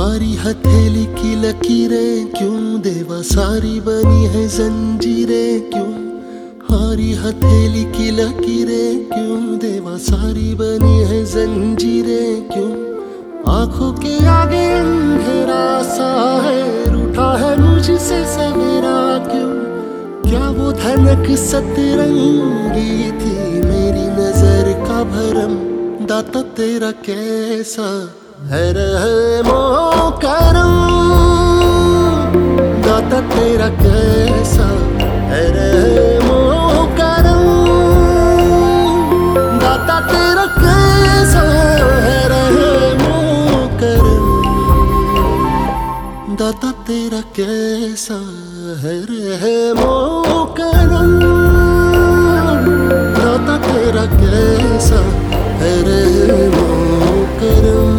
हारी हथेली की लकीरें क्यों देवा सारी बनी है जंजीरें क्यों। हारी हथेली की लकीरें क्यों देवा सारी बनी है जंजीरें क्यों। आंखों के आगे अंधेरा सा है रूठा है मुझसे सवेरा क्यों। क्या वो धनक सतरंगी थी मेरी नजर का भरम। दाता तेरा कैसा है रहमो करम। दाता तेरा कैसा है रहमो करम। दाता तेरा कैसा है रहमो करम। दाता तेरा कैसा है रहमो करम। दाता तेरा कैसा है रहमो करम।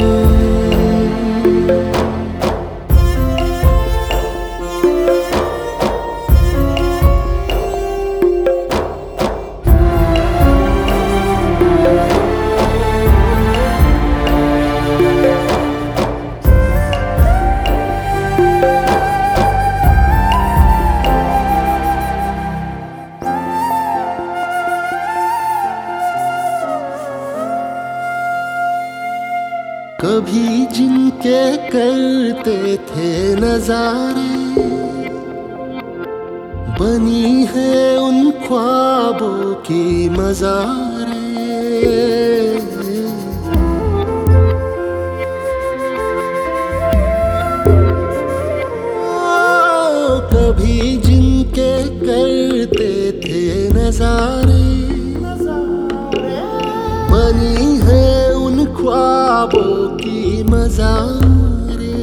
कभी जिनके करते थे नजारे बनी है उन ख्वाबों की मज़ारे। कभी जिनके करते थे नजारे बनी है उन ख्वाबों की मज़ारे।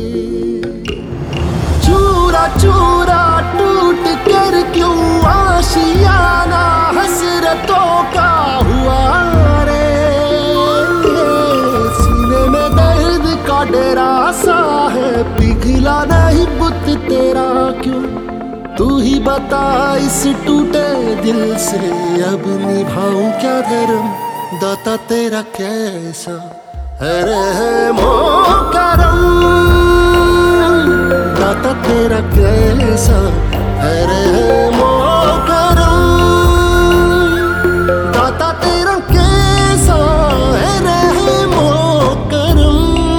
चूरा चूरा टूट कर क्यों आशियाना हसरतों का हुआ रे। सीने में दर्द का डेरा सा है पिघला नहीं बुत तेरा क्यों। तू ही बता इस टूटे दिल से अब निभाऊं क्या धर्म। दाता तेरा कैसा है रहमो करम। दाता तेरा कैसा है रहमो करम। दाता तेरा कैसा है रहमो करम।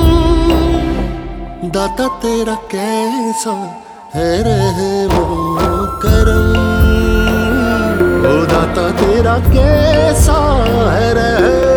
दाता तेरा कैसा है रहमो करम। ओ दाता तेरा कैसा है रहमो